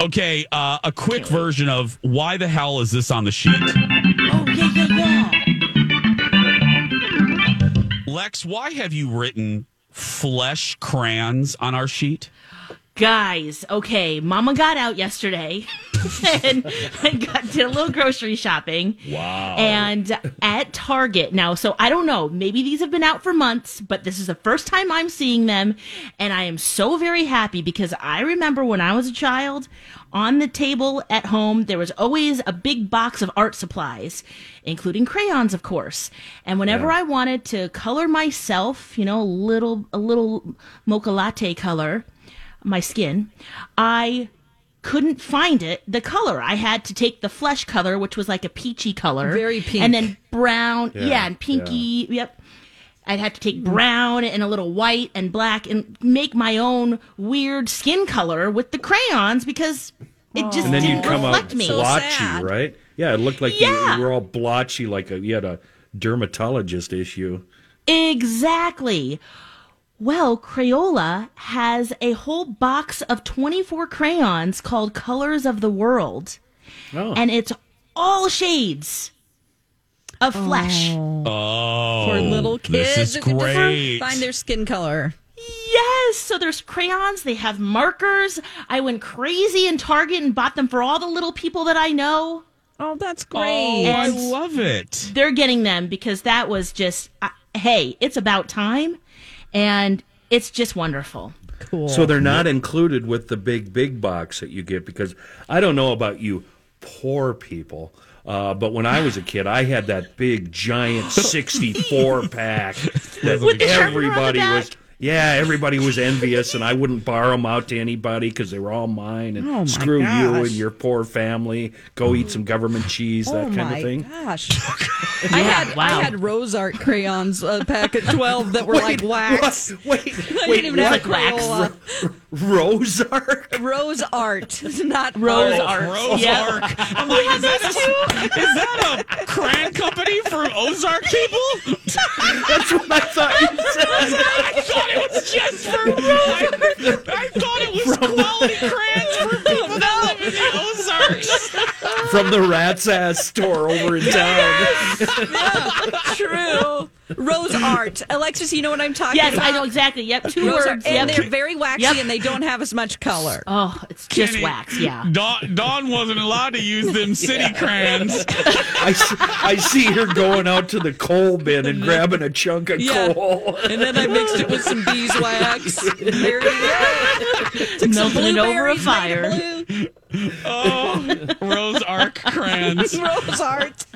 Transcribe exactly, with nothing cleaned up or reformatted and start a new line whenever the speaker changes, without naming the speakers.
Okay, uh, a quick version of why the hell is this on the sheet?
Oh, yeah, yeah, yeah.
Lex, why have you written flesh crayons on our sheet?
Guys, okay, Mama got out yesterday and I got, did a little grocery shopping.
Wow.
And at Target. Now, so I don't know, maybe these have been out for months, but this is the first time I'm seeing them. And I am so very happy because I remember when I was a child, on the table at home, there was always a big box of art supplies, including crayons, of course. And whenever
Yeah.
I wanted to color myself, you know, a little, a little mocha latte color, my skin, I couldn't find it, the color. I had to take the flesh color, which was like a peachy color.
Very pink.
And then brown, yeah,
Yeah,
and pinky, yep. I'd have to take brown and a little white and black and make my own weird skin color with the crayons because it just
And then
didn't
you'd come out
reflect me.
So
blotchy,
sad.
right? Yeah, it looked like you,
Yeah.
you were all blotchy, like a, you had a dermatologist issue.
Exactly. Well, Crayola has a whole box of twenty-four crayons called Colors of the World.
Oh.
And it's all shades of flesh.
Oh,
For little kids
this is
who can never
great.
find their skin color.
Yes, so there's crayons, they have markers. I went crazy in Target and bought them for all the little people that I know.
Oh, that's
Oh,
great.
I
And-
love it.
They're getting them because that was just, uh, hey, it's about time. And it's just wonderful.
Cool.
So they're not included with the big, big box that you get because I don't know about you poor people, uh, but when I was a kid, I had that big, giant sixty-four pack that
With the sharpener on the
everybody
back?
was. Yeah, everybody was envious, and I wouldn't borrow them out to anybody because they were all mine. And
Oh, my
screw you
gosh.
and your poor family. Go eat some government cheese, that
oh
kind
my
of thing.
gosh. I had
wow.
I had Rose Art crayons, a pack of twelve that were like wax.
What? Wait,
I
wait,
didn't even
what?
have
wax.
Crayola.
Rose art?
Rose Art, not
Rose
art.
Art.
Rose
Yeah.
Ark. I'm like, is that, a, is that a crayon company for Ozark people?
That's what I thought you said.
I thought it was just for. I, I thought it was quality crayons for people that live in the Ozarks.
From the Rat's Ass store over in town.
Yeah, true. Rose Art. Alexis, you know what I'm talking
Yes,
about?
I know exactly. Yep, two
Rose Art.
words.
And
Yep.
they're very waxy
Yep.
and they don't have as much color.
Oh, it's just
Kenny,
wax, yeah.
Dawn, Dawn wasn't allowed to use them city crayons.
I see, I see her going out to the coal bin and grabbing a chunk of
Yeah.
coal.
And then I mixed it with some beeswax. There you go. Took some
Melting it over a
blueberries,
fire.
made it blue.
Oh, Rose Ark crayons.
Rose Art.